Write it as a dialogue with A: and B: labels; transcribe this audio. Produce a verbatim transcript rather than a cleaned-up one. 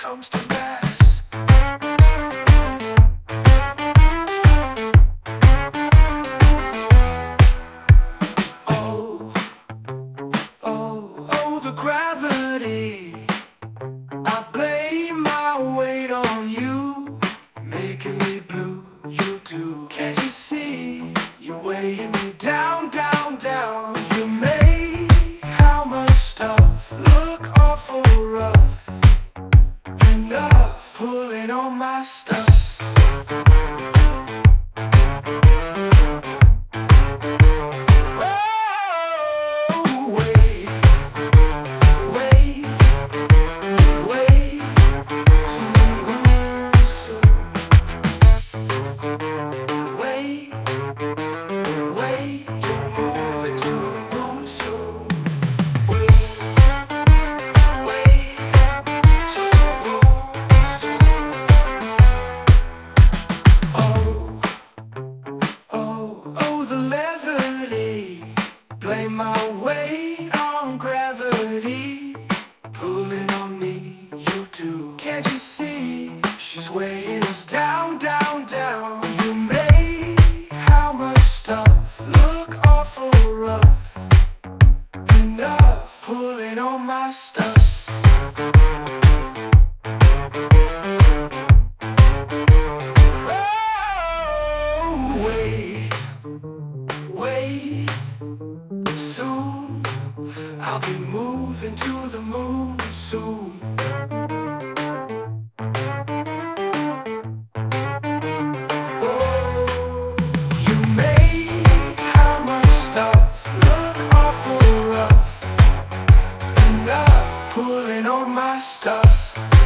A: comes to mass. Oh, oh, oh, the gravity. I blame my weight on you, making me blue, you do. Can't you see, you're weighing me down, down, down. You make how much stuff look awful rough. Enough pulling on my stuff. Oh, wait, wait, wait till the moon soon. Wait, wait, you're moving to the moon soon. Wait, wait till the moon soon. Oh, oh, oh, the levity. Blame my weight on gravity, pulling on me, you do. Can't you see, she's weighing us down, down, down. You make how much stuff look awful rough. Enough pulling on my stuff. Oh, wait, wait, soon I'll be moving to the moon soon. Oh, you make how much stuff look awful rough. Enough pulling on my stuff.